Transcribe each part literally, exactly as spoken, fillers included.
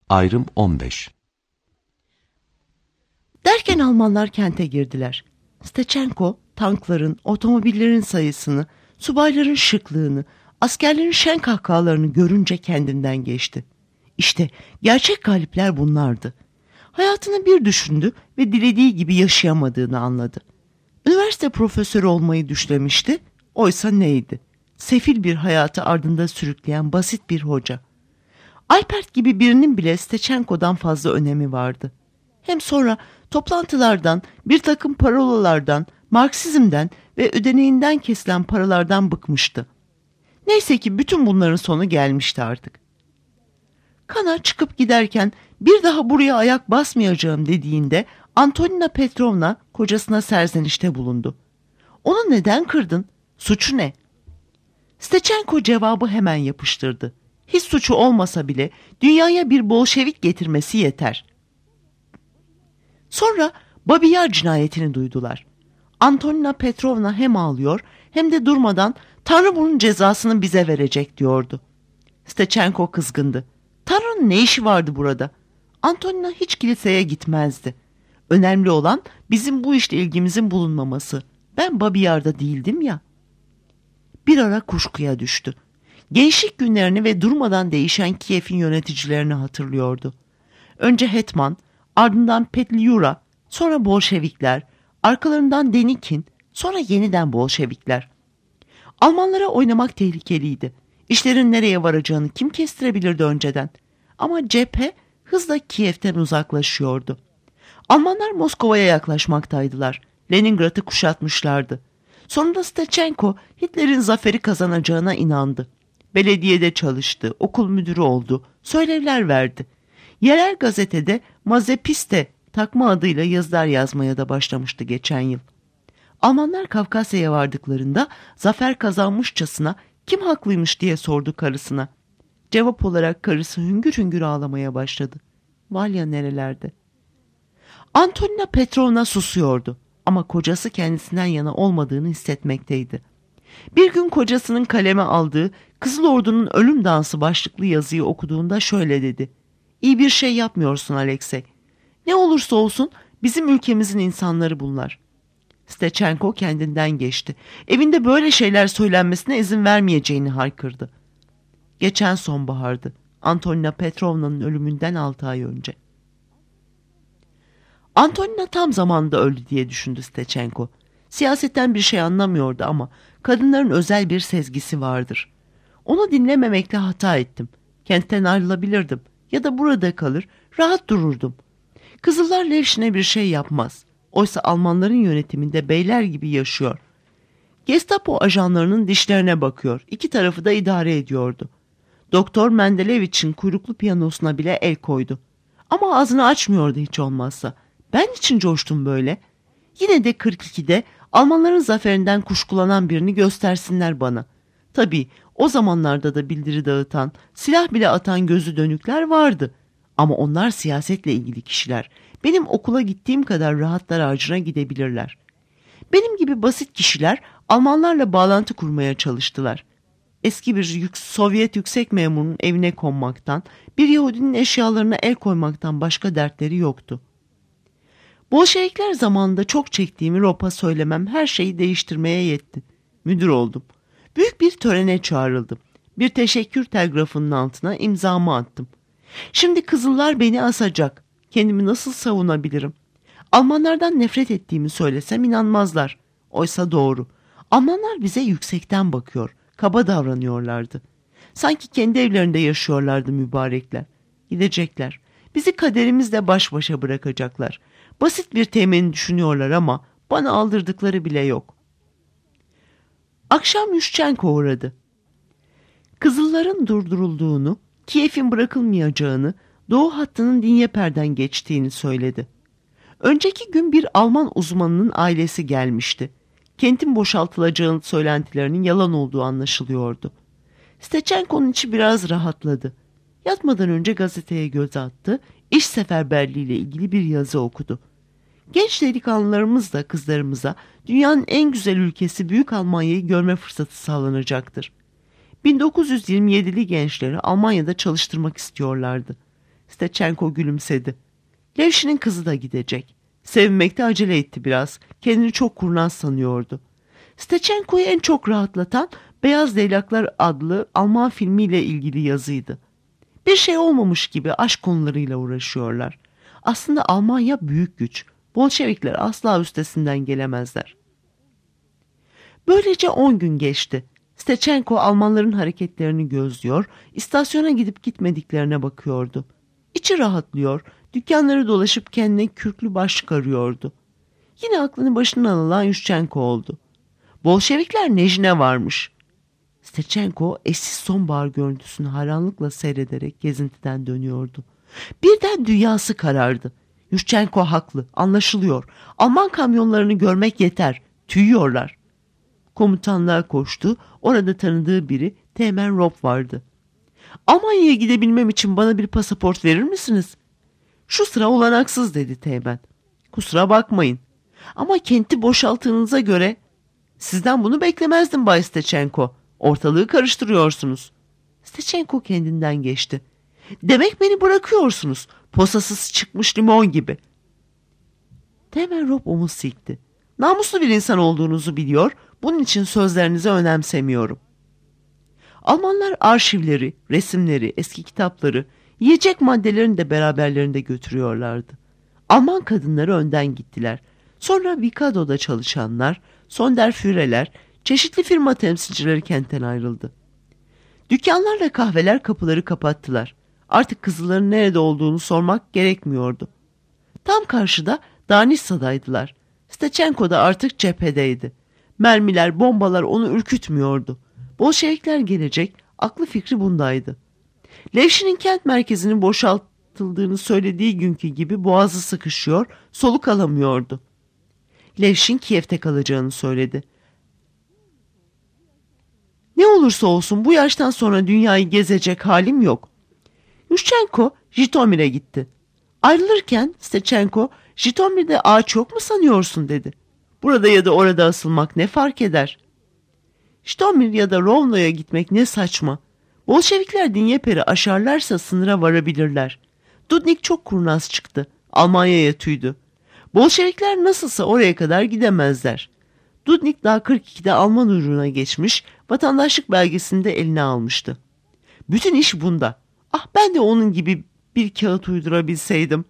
Ayrım on beş. Derken Almanlar kente girdiler. Steçenko tankların, otomobillerin sayısını, subayların şıklığını, askerlerin şen kahkahalarını görünce kendinden geçti. İşte gerçek galipler bunlardı. Hayatını bir düşündü ve dilediği gibi yaşayamadığını anladı. Üniversite profesörü olmayı düşlemişti, oysa neydi? Sefil bir hayatı ardında sürükleyen basit bir hoca. Alpert gibi birinin bile Steçenko'dan fazla önemi vardı. Hem sonra toplantılardan, bir takım parolalardan, Marksizmden ve ödeneğinden kesilen paralardan bıkmıştı. Neyse ki bütün bunların sonu gelmişti artık. Kana çıkıp giderken bir daha buraya ayak basmayacağım dediğinde Antonina Petrovna kocasına serzenişte bulundu. Onu neden kırdın? Suçu ne? Steçenko cevabı hemen yapıştırdı. Hiç suçu olmasa bile dünyaya bir Bolşevik getirmesi yeter. Sonra Babiyar cinayetini duydular. Antonina Petrovna hem ağlıyor hem de durmadan Tanrı bunun cezasını bize verecek diyordu. Steçenko kızgındı. Tanrı'nın ne işi vardı burada? Antonina hiç kiliseye gitmezdi. Önemli olan bizim bu işle ilgimizin bulunmaması. Ben Babiyar'da değildim ya. Bir ara kuşkuya düştü. Gençlik günlerini ve durmadan değişen Kiev'in yöneticilerini hatırlıyordu. Önce Hetman, ardından Petliura, sonra Bolşevikler, arkalarından Denikin, sonra yeniden Bolşevikler. Almanlara oynamak tehlikeliydi. İşlerin nereye varacağını kim kestirebilirdi önceden? Ama cephe hızla Kiev'ten uzaklaşıyordu. Almanlar Moskova'ya yaklaşmaktaydılar. Leningrad'ı kuşatmışlardı. Sonunda Steçenko Hitler'in zaferi kazanacağına inandı. Belediyede çalıştı, okul müdürü oldu, söylevler verdi. Yerel gazetede Mazepiste takma adıyla yazılar yazmaya da başlamıştı geçen yıl. Almanlar Kafkasya'ya vardıklarında zafer kazanmışçasına kim haklıymış diye sordu karısına. Cevap olarak karısı hüngür hüngür ağlamaya başladı. Valya nerelerde? Antonina Petrovna susuyordu ama kocası kendisinden yana olmadığını hissetmekteydi. Bir gün kocasının kaleme aldığı Kızıl Ordu'nun ölüm dansı başlıklı yazıyı okuduğunda şöyle dedi. İyi bir şey yapmıyorsun Alexey. Ne olursa olsun bizim ülkemizin insanları bunlar. Steçenko kendinden geçti. Evinde böyle şeyler söylenmesine izin vermeyeceğini haykırdı. Geçen sonbahardı. Antonina Petrovna'nın ölümünden altı ay önce. Antonina tam zamanında öldü diye düşündü Steçenko. Siyasetten bir şey anlamıyordu ama kadınların özel bir sezgisi vardır. Onu dinlememekle hata ettim. Kentten ayrılabilirdim ya da burada kalır, rahat dururdum. Kızıllar Levşin'e bir şey yapmaz. Oysa Almanların yönetiminde beyler gibi yaşıyor. Gestapo ajanlarının dişlerine bakıyor. İki tarafı da idare ediyordu. Doktor Mendelevich'in kuyruklu piyanosuna bile el koydu. Ama ağzını açmıyordu hiç olmazsa. Ben için coştum böyle. Yine de kırk ikide Almanların zaferinden kuşkulanan birini göstersinler bana. Tabii o zamanlarda da bildiri dağıtan, silah bile atan gözü dönükler vardı. Ama onlar siyasetle ilgili kişiler. Benim okula gittiğim kadar rahatlar ağacına gidebilirler. Benim gibi basit kişiler Almanlarla bağlantı kurmaya çalıştılar. Eski bir yük, Sovyet yüksek memurunun evine konmaktan, bir Yahudinin eşyalarına el koymaktan başka dertleri yoktu. Bolşevikler zamanında çok çektiğimi Ropa söylemem her şeyi değiştirmeye yetti. Müdür oldum. Büyük bir törene çağrıldım. Bir teşekkür telgrafının altına imzamı attım. Şimdi Kızıllar beni asacak. Kendimi nasıl savunabilirim? Almanlardan nefret ettiğimi söylesem inanmazlar. Oysa doğru. Almanlar bize yüksekten bakıyor. Kaba davranıyorlardı. Sanki kendi evlerinde yaşıyorlardı mübarekler. Gidecekler. Bizi kaderimizle baş başa bırakacaklar. Basit bir temenni düşünüyorlar ama bana aldırdıkları bile yok. Akşam Yushchenko uğradı. Kızılların durdurulduğunu, Kiev'in bırakılmayacağını, Doğu hattının Dinyeper'den geçtiğini söyledi. Önceki gün bir Alman uzmanının ailesi gelmişti. Kentin boşaltılacağı söylentilerinin yalan olduğu anlaşılıyordu. Steçenko'nun içi biraz rahatladı. Yatmadan önce gazeteye göz attı, iş seferberliği ile ilgili bir yazı okudu. Genç delikanlılarımız da kızlarımıza dünyanın en güzel ülkesi Büyük Almanya'yı görme fırsatı sağlanacaktır. bin dokuz yüz yirmi yedili gençleri Almanya'da çalıştırmak istiyorlardı. Steçenko gülümsedi. Levşin'in kızı da gidecek. Sevinmekte acele etti biraz. Kendini çok kurnaz sanıyordu. Steçenko'yu en çok rahatlatan Beyaz Leylaklar adlı Alman filmiyle ilgili yazıydı. Bir şey olmamış gibi aşk konularıyla uğraşıyorlar. Aslında Almanya büyük güç. Bolşevikler asla üstesinden gelemezler. Böylece on gün geçti. Steçenko Almanların hareketlerini gözlüyor, istasyona gidip gitmediklerine bakıyordu. İçi rahatlıyor, dükkanları dolaşıp kendine kürklü başlık arıyordu. Yine aklını başından alan Yushchenko oldu. Bolşevikler Nejin'e varmış. Steçenko eşsiz sonbahar görüntüsünü hayranlıkla seyrederek gezintiden dönüyordu. Birden dünyası karardı. Yushchenko haklı, anlaşılıyor. Alman kamyonlarını görmek yeter, tüyüyorlar. Komutanlığa koştu, orada tanıdığı biri Teğmen Rob vardı. Almanya'ya gidebilmem için bana bir pasaport verir misiniz? Şu sıra olanaksız dedi Teğmen. Kusura bakmayın. Ama kenti boşalttığınıza göre sizden bunu beklemezdim Bay Steçenko. Ortalığı karıştırıyorsunuz. Steçenko kendinden geçti. Demek beni bırakıyorsunuz. Posasız çıkmış limon gibi. Teğmen Rob omuz silkti. Namuslu bir insan olduğunuzu biliyor, bunun için sözlerinizi önemsemiyorum. Almanlar arşivleri, resimleri, eski kitapları, yiyecek maddelerini de beraberlerinde götürüyorlardı. Alman kadınları önden gittiler. Sonra Mikado'da çalışanlar, Sonderführerler, çeşitli firma temsilcileri kentten ayrıldı. Dükkanlarla kahveler kapıları kapattılar. Artık kızıların nerede olduğunu sormak gerekmiyordu. Tam karşıda Danissa'daydılar. Steçenko da artık cephedeydi. Mermiler, bombalar onu ürkütmüyordu. Bolşevikler gelecek, aklı fikri bundaydı. Levşin'in kent merkezinin boşaltıldığını söylediği günkü gibi boğazı sıkışıyor, soluk alamıyordu. Levşin Kiev'te kalacağını söyledi. Ne olursa olsun bu yaştan sonra dünyayı gezecek halim yok. Yushchenko Jitomir'e gitti. Ayrılırken Steçenko, Jitomir'de ağaç yok mu sanıyorsun dedi. Burada ya da orada asılmak ne fark eder? Jitomir ya da Rovno'ya gitmek ne saçma. Bolşevikler Dinyeper'i aşarlarsa sınıra varabilirler. Dudnik çok kurnaz çıktı. Almanya'ya tüydü. Bolşevikler nasılsa oraya kadar gidemezler. Dudnik daha kırk ikide Alman uyruğuna geçmiş, vatandaşlık belgesini de eline almıştı. Bütün iş bunda. Ah ben de onun gibi bir kağıt uydurabilseydim.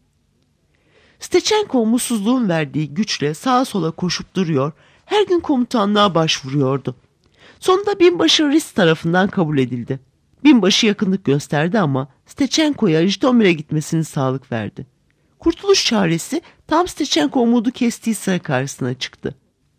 Steçenko umutsuzluğun verdiği güçle sağa sola koşup duruyor, her gün komutanlığa başvuruyordu. Sonunda binbaşı Riss tarafından kabul edildi. Binbaşı yakınlık gösterdi ama Steçenko'ya Jitomir'e gitmesini sağlık verdi. Kurtuluş çaresi tam Steçenko umudu kestiği sıra karşısına çıktı.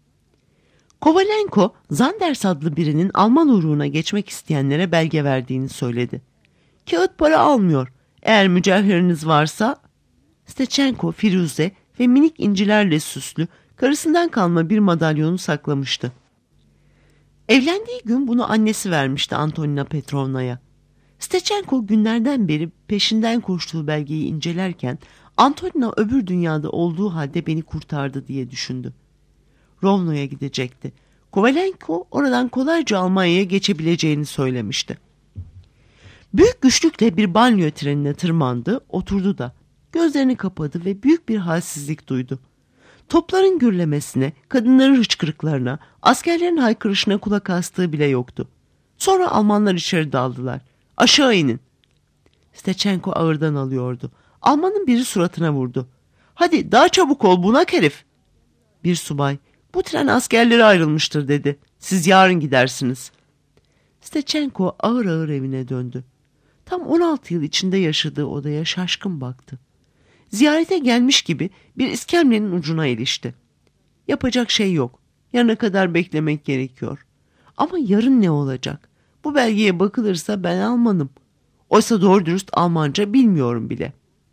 Kovalenko, Zanders adlı birinin Alman uğruğuna geçmek isteyenlere belge verdiğini söyledi. Kağıt para almıyor. Eğer mücevheriniz varsa... Steçenko, firuze ve minik incilerle süslü, karısından kalma bir madalyonu saklamıştı. Evlendiği gün bunu annesi vermişti Antonina Petrovna'ya. Steçenko günlerden beri peşinden koştuğu belgeyi incelerken Antonina öbür dünyada olduğu halde beni kurtardı diye düşündü. Rovno'ya gidecekti. Kovalenko oradan kolayca Almanya'ya geçebileceğini söylemişti. Büyük güçlükle bir banliyö trenine tırmandı, oturdu da. Gözlerini kapadı ve büyük bir halsizlik duydu. Topların gürlemesine, kadınların hıçkırıklarına, askerlerin haykırışına kulak astığı bile yoktu. Sonra Almanlar içeri daldılar. Aşağı inin. Steçenko ağırdan alıyordu. Almanın biri suratına vurdu. Hadi daha çabuk ol bunak herif. Bir subay, bu tren askerleri ayrılmıştır dedi. Siz yarın gidersiniz. Steçenko ağır ağır evine döndü. Tam on altı yıl içinde yaşadığı odaya şaşkın baktı. Ziyarete gelmiş gibi bir iskemlenin ucuna ilişti. Yapacak şey yok. Yarına kadar beklemek gerekiyor. Ama yarın ne olacak? Bu belgeye bakılırsa ben Almanım. Oysa doğru dürüst Almanca bilmiyorum bile.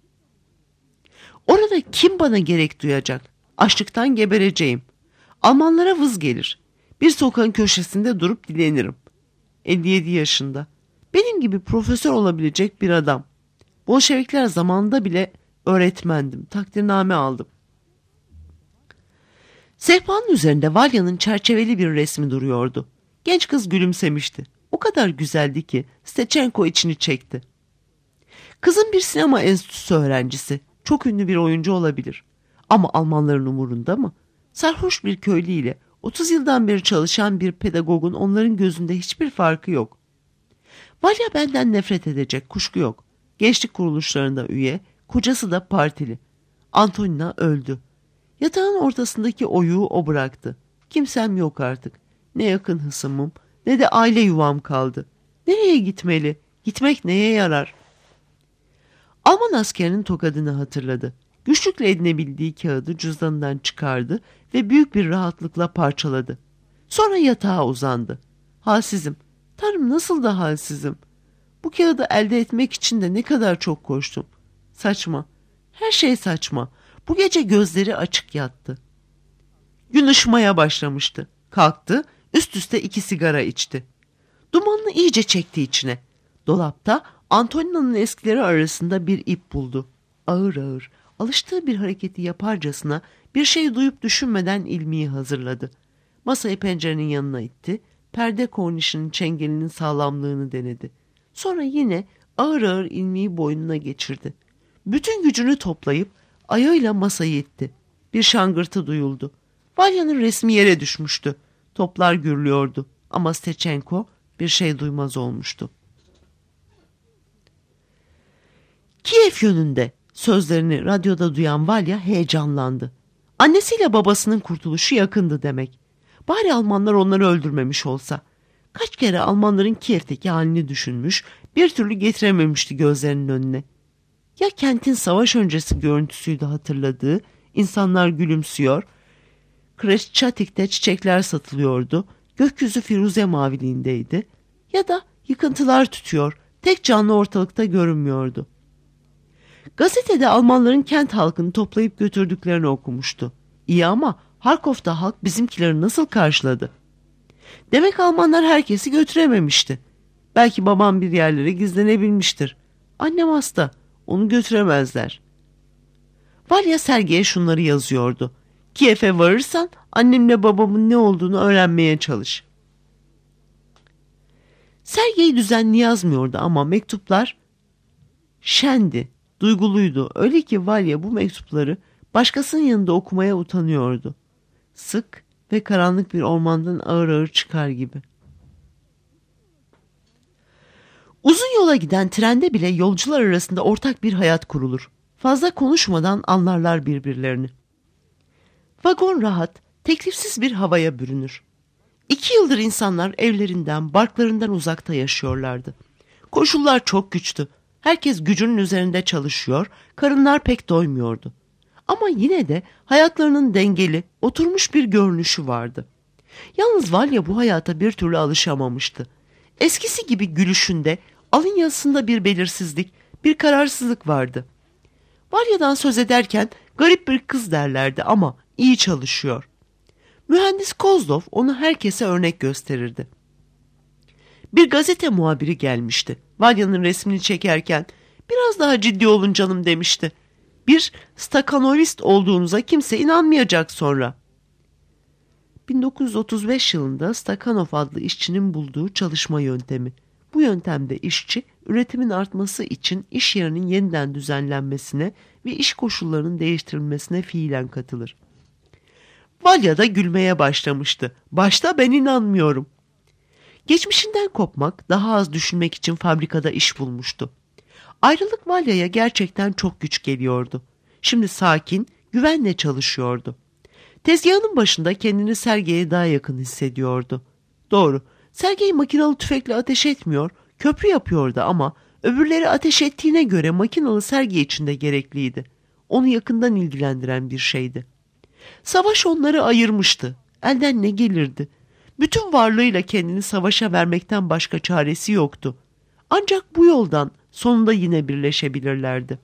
Orada kim bana gerek duyacak? Açlıktan gebereceğim. Almanlara vız gelir. Bir sokağın köşesinde durup dilenirim. elli yedi yaşında. Benim gibi profesör olabilecek bir adam. Bolşevikler zamanında bile öğretmendim. Takdirname aldım. Sehpanın üzerinde Valya'nın çerçeveli bir resmi duruyordu. Genç kız gülümsemişti. O kadar güzeldi ki Steçenko içini çekti. Kızın bir sinema enstitüsü öğrencisi. Çok ünlü bir oyuncu olabilir. Ama Almanların umurunda mı? Sarhoş bir köylü ile otuz yıldan beri çalışan bir pedagogun onların gözünde hiçbir farkı yok. Valya benden nefret edecek, kuşku yok. Gençlik kuruluşlarında üye, kocası da partili. Antonina öldü. Yatağın ortasındaki oyuğu o bıraktı. Kimsem yok artık. Ne yakın hısımım, ne de aile yuvam kaldı. Nereye gitmeli? Gitmek neye yarar? Alman askerinin tokadını hatırladı. Güçlükle edinebildiği kağıdı cüzdanından çıkardı ve büyük bir rahatlıkla parçaladı. Sonra yatağa uzandı. Halsizim. Tanrım, nasıl da halsizim. Bu kağıdı elde etmek için de ne kadar çok koştum. Saçma. Her şey saçma. Bu gece gözleri açık yattı. Gün ışımaya başlamıştı. Kalktı, üst üste iki sigara içti. Dumanını iyice çekti içine. Dolapta Antonina'nın eskileri arasında bir ip buldu. Ağır ağır, alıştığı bir hareketi yaparcasına bir şey duyup düşünmeden ilmiği hazırladı. Masayı pencerenin yanına itti, perde kornişinin çengelinin sağlamlığını denedi. Sonra yine ağır ağır ilmiği boynuna geçirdi. Bütün gücünü toplayıp ayağıyla masayı itti. Bir şangırtı duyuldu. Valya'nın resmi yere düşmüştü. Toplar gürlüyordu ama Steçenko bir şey duymaz olmuştu. Kiev yönünde sözlerini radyoda duyan Valya heyecanlandı. Annesiyle babasının kurtuluşu yakındı demek. Bari Almanlar onları öldürmemiş olsa. Kaç kere Almanların Kiev'teki halini düşünmüş, bir türlü getirememişti gözlerinin önüne. Ya kentin savaş öncesi görüntüsüydü hatırladığı, insanlar gülümsüyor, Kreşçatik'te çiçekler satılıyordu, gökyüzü firuze maviliğindeydi. Ya da yıkıntılar tütüyor, tek canlı ortalıkta görünmüyordu. Gazetede Almanların kent halkını toplayıp götürdüklerini okumuştu. İyi ama Harkov'da halk bizimkileri nasıl karşıladı? Demek Almanlar herkesi götürememişti. Belki babam bir yerlere gizlenebilmiştir. Annem hasta, onu götüremezler. Valya Sergey'e şunları yazıyordu. Kiev'e varırsan annemle babamın ne olduğunu öğrenmeye çalış. Sergey düzenli yazmıyordu ama mektuplar şendi, duyguluydu. Öyle ki Valya bu mektupları başkasının yanında okumaya utanıyordu. Sık ve karanlık bir ormandan ağır ağır çıkar gibi. Uzun yola giden trende bile yolcular arasında ortak bir hayat kurulur. Fazla konuşmadan anlarlar birbirlerini. Vagon rahat, teklifsiz bir havaya bürünür. İki yıldır insanlar evlerinden, barklarından uzakta yaşıyorlardı. Koşullar çok güçtü. Herkes gücünün üzerinde çalışıyor, karınlar pek doymuyordu. Ama yine de hayatlarının dengeli, oturmuş bir görünüşü vardı. Yalnız Valya bu hayata bir türlü alışamamıştı. Eskisi gibi gülüşünde, alın yazısında bir belirsizlik, bir kararsızlık vardı. Valya'dan söz ederken garip bir kız derlerdi ama iyi çalışıyor. Mühendis Kozlov onu herkese örnek gösterirdi. Bir gazete muhabiri gelmişti. Valya'nın resmini çekerken biraz daha ciddi olun canım demişti. Bir stakanovist olduğunuza kimse inanmayacak sonra. bin dokuz yüz otuz beş yılında Stakhanov adlı işçinin bulduğu çalışma yöntemi. Bu yöntemde işçi üretimin artması için iş yerinin yeniden düzenlenmesine ve iş koşullarının değiştirilmesine fiilen katılır. Valya da gülmeye başlamıştı. Başta ben inanmıyorum. Geçmişinden kopmak, daha az düşünmek için fabrikada iş bulmuştu. Ayrılık Valya'ya gerçekten çok güç geliyordu. Şimdi sakin, güvenle çalışıyordu. Tezgahının başında kendini Sergey'e daha yakın hissediyordu. Doğru, Sergey makinalı tüfekle ateş etmiyor, köprü yapıyordu ama öbürleri ateş ettiğine göre makinalı Sergey için de gerekliydi. Onu yakından ilgilendiren bir şeydi. Savaş onları ayırmıştı. Elden ne gelirdi? Bütün varlığıyla kendini savaşa vermekten başka çaresi yoktu. Ancak bu yoldan sonunda yine birleşebilirlerdi.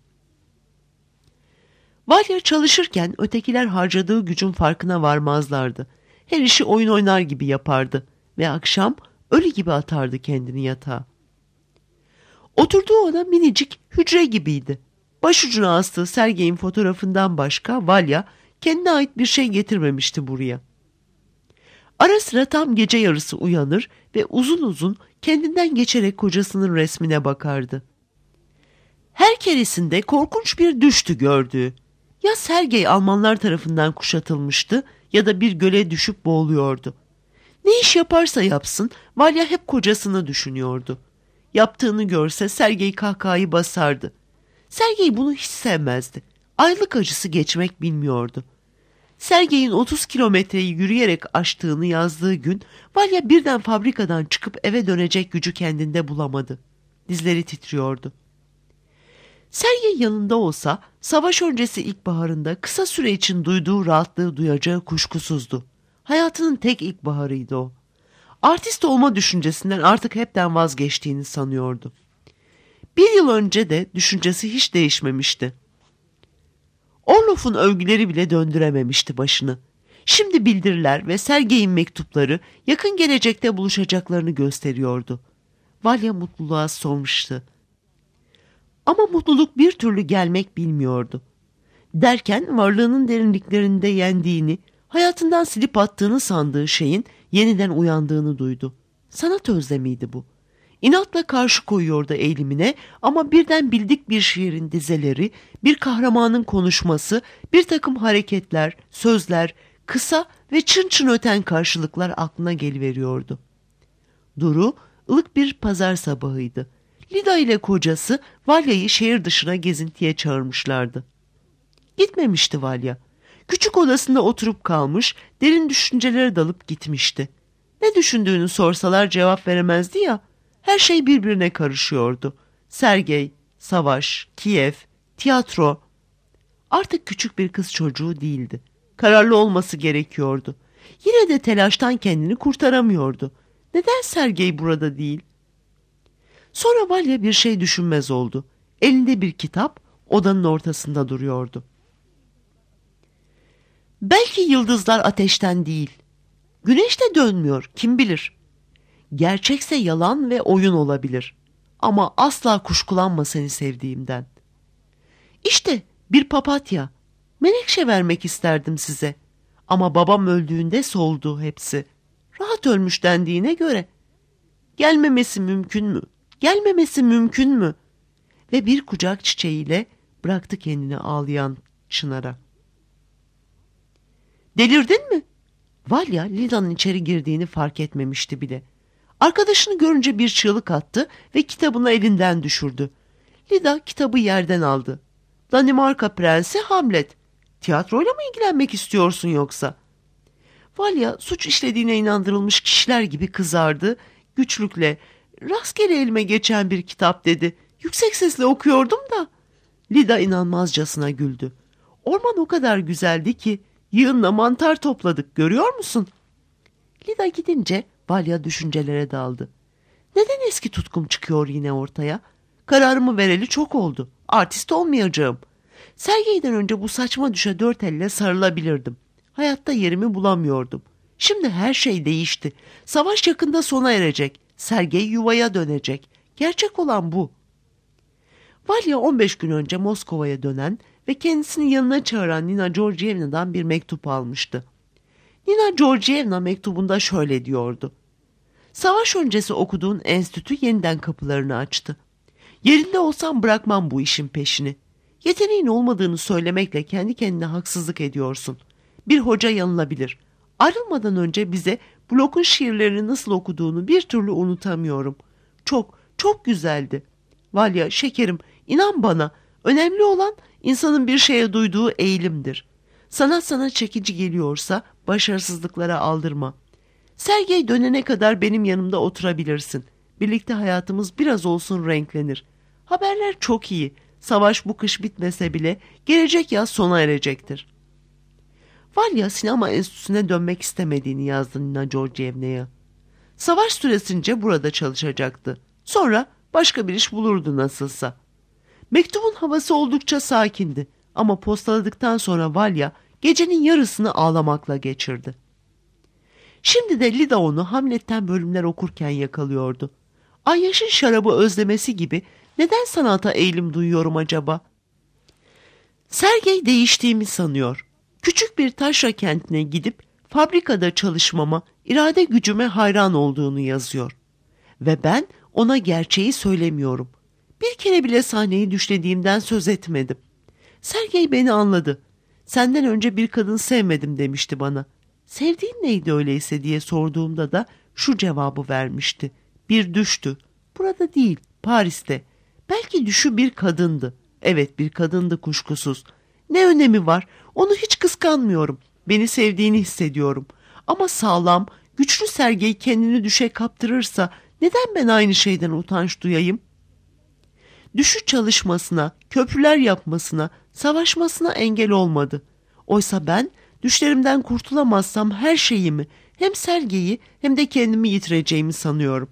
Valya çalışırken ötekiler harcadığı gücün farkına varmazlardı. Her işi oyun oynar gibi yapardı ve akşam ölü gibi atardı kendini yatağa. Oturduğu oda minicik hücre gibiydi. Başucuna astığı Sergey'in fotoğrafından başka Valya kendine ait bir şey getirmemişti buraya. Ara sıra tam gece yarısı uyanır ve uzun uzun kendinden geçerek kocasının resmine bakardı. Her keresinde korkunç bir düştü gördüğü. Ya Sergey Almanlar tarafından kuşatılmıştı ya da bir göle düşüp boğuluyordu. Ne iş yaparsa yapsın Valya hep kocasını düşünüyordu. Yaptığını görse Sergey kahkahayı basardı. Sergey bunu hiç sevmezdi. Aylık acısı geçmek bilmiyordu. Sergey'in otuz kilometreyi yürüyerek aştığını yazdığı gün Valya birden fabrikadan çıkıp eve dönecek gücü kendinde bulamadı. Dizleri titriyordu. Sergey yanında olsa savaş öncesi ilkbaharında kısa süre için duyduğu rahatlığı duyacağı kuşkusuzdu. Hayatının tek ilkbaharıydı o. Artist olma düşüncesinden artık hepten vazgeçtiğini sanıyordu. Bir yıl önce de düşüncesi hiç değişmemişti. Orlov'un övgüleri bile döndürememişti başını. Şimdi bildiriler ve Sergey'in mektupları yakın gelecekte buluşacaklarını gösteriyordu. Valya mutluluğa sormuştu. Ama mutluluk bir türlü gelmek bilmiyordu. Derken varlığının derinliklerinde yendiğini, hayatından silip attığını sandığı şeyin yeniden uyandığını duydu. Sanat özlemiydi bu. İnatla karşı koyuyordu eğilimine ama birden bildik bir şiirin dizeleri, bir kahramanın konuşması, bir takım hareketler, sözler, kısa ve çın çın öten karşılıklar aklına geliveriyordu. Duru, ılık bir pazar sabahıydı. Lida ile kocası Valya'yı şehir dışına gezintiye çağırmışlardı. Gitmemişti Valya. Küçük odasında oturup kalmış, derin düşüncelere dalıp gitmişti. Ne düşündüğünü sorsalar cevap veremezdi ya, her şey birbirine karışıyordu. Sergey, savaş, Kiev, tiyatro. Artık küçük bir kız çocuğu değildi. Kararlı olması gerekiyordu. Yine de telaştan kendini kurtaramıyordu. Neden Sergey burada değil? Sonra Valya bir şey düşünmez oldu. Elinde bir kitap odanın ortasında duruyordu. Belki yıldızlar ateşten değil. Güneş de dönmüyor, kim bilir. Gerçekse yalan ve oyun olabilir. Ama asla kuşkulanma seni sevdiğimden. İşte bir papatya. Menekşe vermek isterdim size. Ama babam öldüğünde soldu hepsi. Rahat ölmüş dendiğine göre. Gelmemesi mümkün mü? Gelmemesi mümkün mü? Ve bir kucak çiçeğiyle bıraktı kendini ağlayan Çınar'a. Delirdin mi? Valya Lida'nın içeri girdiğini fark etmemişti bile. Arkadaşını görünce bir çığlık attı ve kitabını elinden düşürdü. Lida kitabı yerden aldı. Danimarka Prensi Hamlet. Tiyatroyla mı ilgilenmek istiyorsun yoksa? Valya suç işlediğine inandırılmış kişiler gibi kızardı. Güçlükle, rastgele elime geçen bir kitap dedi. Yüksek sesle okuyordum da. Lida inanmazcasına güldü. Orman o kadar güzeldi ki yığınla mantar topladık, görüyor musun? Lida gidince Valya düşüncelere daldı. Neden eski tutkum çıkıyor yine ortaya? Kararımı vereli çok oldu. Artist olmayacağım. Sergey'den önce bu saçma düşe dört elle sarılabilirdim. Hayatta yerimi bulamıyordum. Şimdi her şey değişti. Savaş yakında sona erecek. Sergey yuvaya dönecek. Gerçek olan bu. Valya on beş gün önce Moskova'ya dönen ve kendisini yanına çağıran Nina Georgievna'dan bir mektup almıştı. Nina Georgievna mektubunda şöyle diyordu. Savaş öncesi okuduğun enstitü yeniden kapılarını açtı. Yerinde olsam bırakmam bu işin peşini. Yeteneğin olmadığını söylemekle kendi kendine haksızlık ediyorsun. Bir hoca yanılabilir. Ayrılmadan önce bize Bloch'un şiirlerini nasıl okuduğunu bir türlü unutamıyorum. Çok, çok güzeldi. Valya, şekerim, inan bana, önemli olan insanın bir şeye duyduğu eğilimdir. Sanat sana çekici geliyorsa başarısızlıklara aldırma. Sergey dönene kadar benim yanımda oturabilirsin. Birlikte hayatımız biraz olsun renklenir. Haberler çok iyi. Savaş bu kış bitmese bile gelecek yaz sona erecektir. Valya sinema enstitüsüne dönmek istemediğini yazdı Nina Georgievna'ya. Savaş süresince burada çalışacaktı. Sonra başka bir iş bulurdu nasılsa. Mektubun havası oldukça sakindi ama postaladıktan sonra Valya gecenin yarısını ağlamakla geçirdi. Şimdi de Lida onu Hamlet'ten bölümler okurken yakalıyordu. Ayyaş'ın şarabı özlemesi gibi neden sanata eğilim duyuyorum acaba? Sergey değiştiğimi sanıyor. Küçük bir taşra kentine gidip fabrikada çalışmama, irade gücüme hayran olduğunu yazıyor. Ve ben ona gerçeği söylemiyorum. Bir kere bile sahneyi düşlediğimden söz etmedim. Sergey beni anladı. Senden önce bir kadın sevmedim demişti bana. Sevdiğin neydi öyleyse diye sorduğumda da şu cevabı vermişti. Bir düştü. Burada değil, Paris'te. Belki düşü bir kadındı. Evet, bir kadındı kuşkusuz. Ne önemi var? Onu hiç kıskanmıyorum. Beni sevdiğini hissediyorum. Ama sağlam, güçlü Sergey kendini düşe kaptırırsa neden ben aynı şeyden utanç duyayım? Düşü çalışmasına, köprüler yapmasına, savaşmasına engel olmadı. Oysa ben düşlerimden kurtulamazsam her şeyimi, hem Sergey'i hem de kendimi yitireceğimi sanıyorum.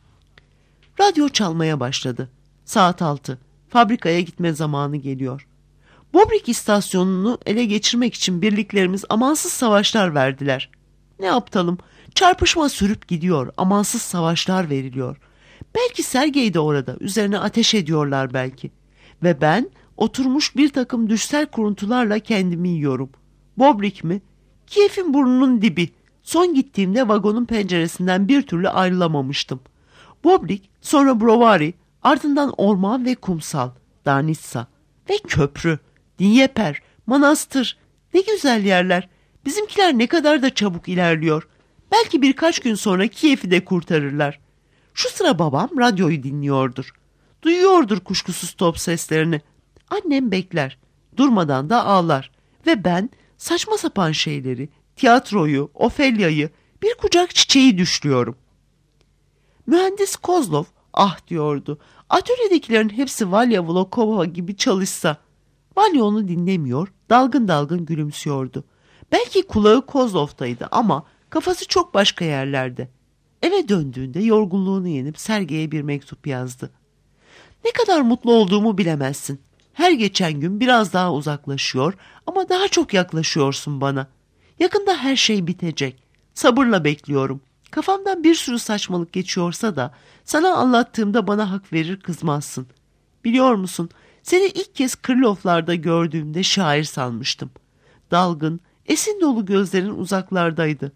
Radyo çalmaya başladı. Saat altı. Fabrikaya gitme zamanı geliyor. Bobrik istasyonunu ele geçirmek için birliklerimiz amansız savaşlar verdiler. Ne aptalım, çarpışma sürüp gidiyor, amansız savaşlar veriliyor. Belki Sergey de orada, üzerine ateş ediyorlar belki. Ve ben oturmuş bir takım düşsel kuruntularla kendimi yiyorum. Bobrik mi? Kiev'in burnunun dibi. Son gittiğimde vagonun penceresinden bir türlü ayrılamamıştım. Bobrik, sonra Brovary, ardından orman ve kumsal, Darnitsa ve köprü, Dnieper, manastır. Ne güzel yerler. Bizimkiler ne kadar da çabuk ilerliyor. Belki birkaç gün sonra Kiev'i de kurtarırlar. Şu sıra babam radyoyu dinliyordur. Duyuyordur kuşkusuz top seslerini. Annem bekler. Durmadan da ağlar. Ve ben saçma sapan şeyleri, tiyatroyu, Ofelya'yı, bir kucak çiçeği düşlüyorum. Mühendis Kozlov ah diyordu. Atölyedekilerin hepsi Valya Volokova gibi çalışsa. Valya onu dinlemiyor, dalgın dalgın gülümsüyordu. Belki kulağı Kozlov'taydı ama kafası çok başka yerlerde. Eve döndüğünde yorgunluğunu yenip Sergey'e bir mektup yazdı. Ne kadar mutlu olduğumu bilemezsin. Her geçen gün biraz daha uzaklaşıyor ama daha çok yaklaşıyorsun bana. Yakında her şey bitecek. Sabırla bekliyorum. Kafamdan bir sürü saçmalık geçiyorsa da sana anlattığımda bana hak verir, kızmazsın. Biliyor musun, seni ilk kez Krylof'larda gördüğümde şair sanmıştım. Dalgın, esin dolu gözlerin uzaklardaydı.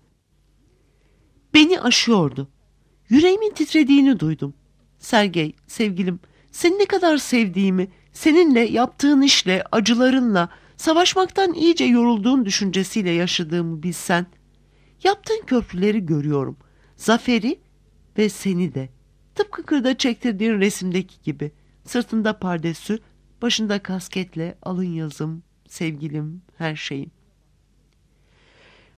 Beni aşıyordu. Yüreğimin titrediğini duydum. Sergey, sevgilim, seni ne kadar sevdiğimi, seninle, yaptığın işle, acılarınla, savaşmaktan iyice yorulduğun düşüncesiyle yaşadığımı bilsen. Yaptığın köprüleri görüyorum. Zaferi ve seni de. Tıpkı kırda çektirdiğin resimdeki gibi. Sırtında pardesü, başında kasketle, alın yazım, sevgilim, her şeyim.